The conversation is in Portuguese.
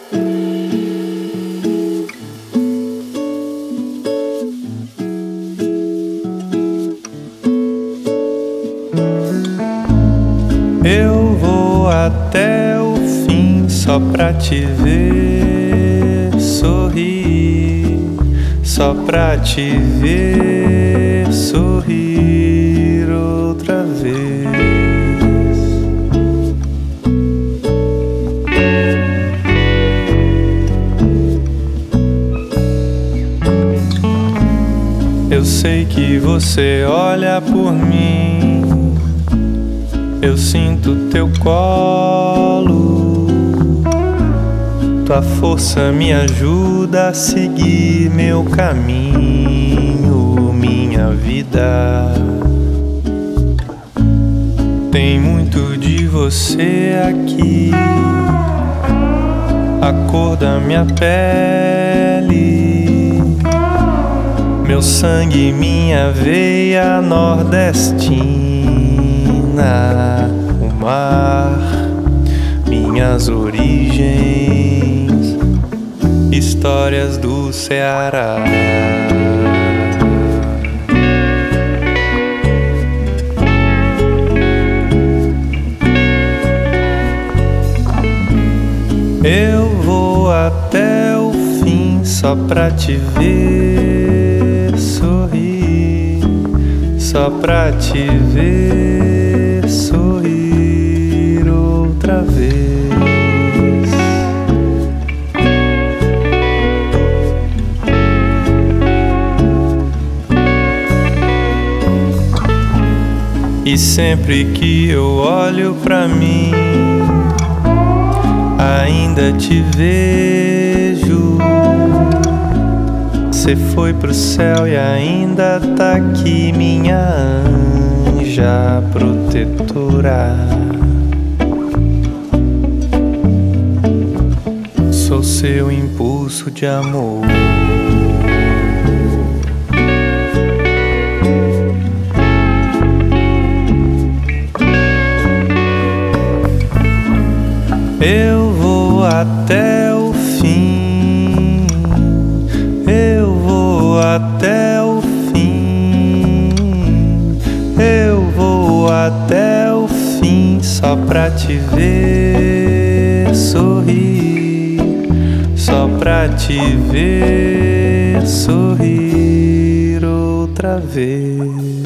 Eu vou até o fim só pra te ver sorrir, só pra te ver sorrir outra vez. Eu sei que você olha por mim, eu sinto teu colo, tua força me ajuda a seguir meu caminho, minha vida. Tem muito de você aqui, a cor da minha pele, meu sangue, minha veia nordestina, o mar, minhas origens, histórias do Ceará. Eu vou até o fim só pra te ver sorrir, só pra te ver sorrir outra vez. E sempre que eu olho pra mim, ainda te vejo. Você foi pro céu e ainda tá aqui, minha anja protetora. Sou seu impulso de amor. Eu vou até o fim, eu vou até o fim, eu vou até o fim só pra te ver sorrir, só pra te ver sorrir outra vez.